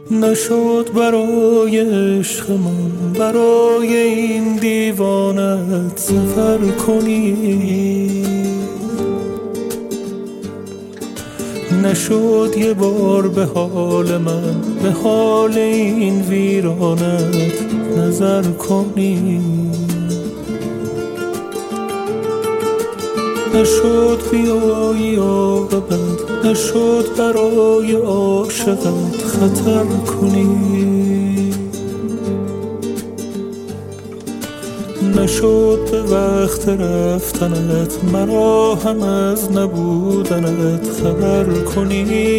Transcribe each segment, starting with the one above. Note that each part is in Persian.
نشد برای عشقمون، برای این دیوانت سفر کنی. نشد یه بار به حال من، به حال این ویرانت نظر کنی. نشد بیایی عاقبت، نشد برای عاشقت خطر کنی. نشد به وقت رفتنت مرا هم از نبودنت خبر کنی.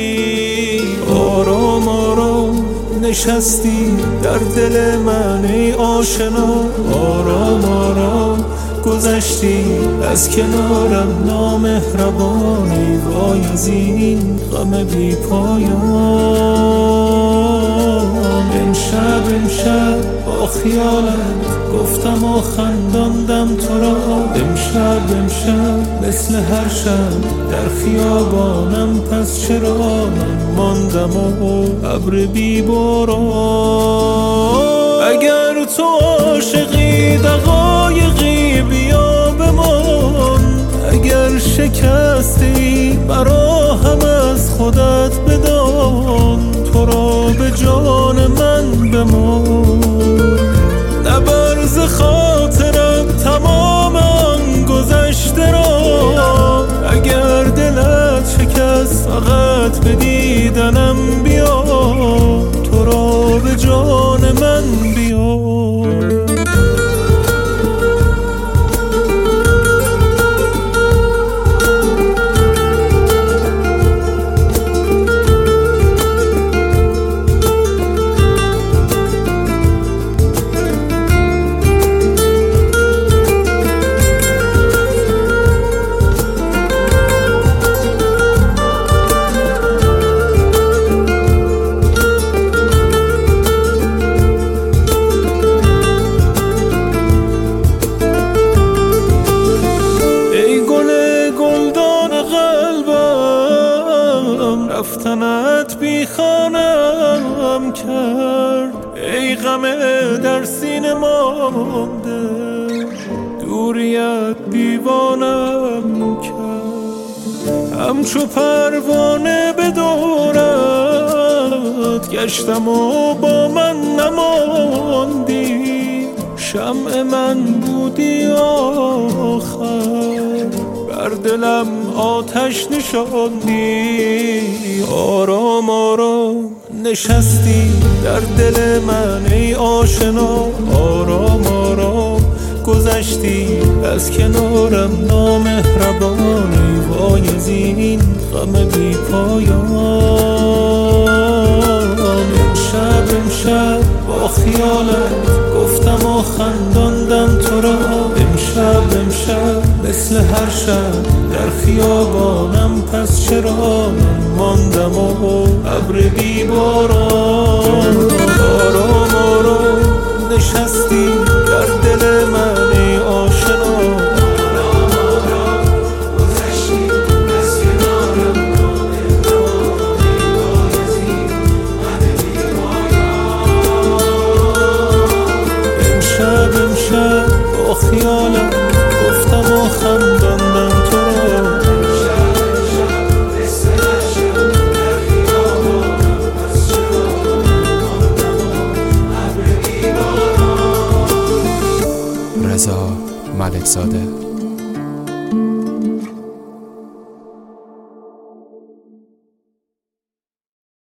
آرام آرام نشستی در دل من ای آشنا، آرام آرام گذشتی از کنارم نامهربانی. وای از این غم بی پایان. امشب با خیالت گفتم و خنداندم تو را. امشب مثل هر شب در خیابانم، پس چرا من ماندم و ابر بی باران. اگر تو عاشقی دقایقی بیا بمان، اگر شکستی برا هم از خودت بدان. تو را به جان من بمان، نبر ز خاطرم تمام آن گذشته را. اگر دلت شکست فقط به دیدنم بیا، تو را به جان من بیا. رفتنت بی خانم کرد، ای غم در سینه مانده. دوریت دیوانم کرد، همچو پروانه به دورت گشتم و با من نماندی. شمع من بودی آخر، بر دلم آتش نشاندی. آرام آرام نشستی در دل من ای آشنا، آرام آرام گذشتی از کنارم نامهربانی. وای از این غم بی پایان. امشب با خیالت گفتم و خنداندم تو را. امشب مثل هر شب در خیابانم، پس چرا من ماندم و ابر بی باران. آرام آرام نشستی در دل من ای آشنا، آرام آرام گذشتی از کنارم نامهربانی. وای از این غم بی پایان. امشب با خیالم گفتم و خنداندم تو را. رضا ملکزاده.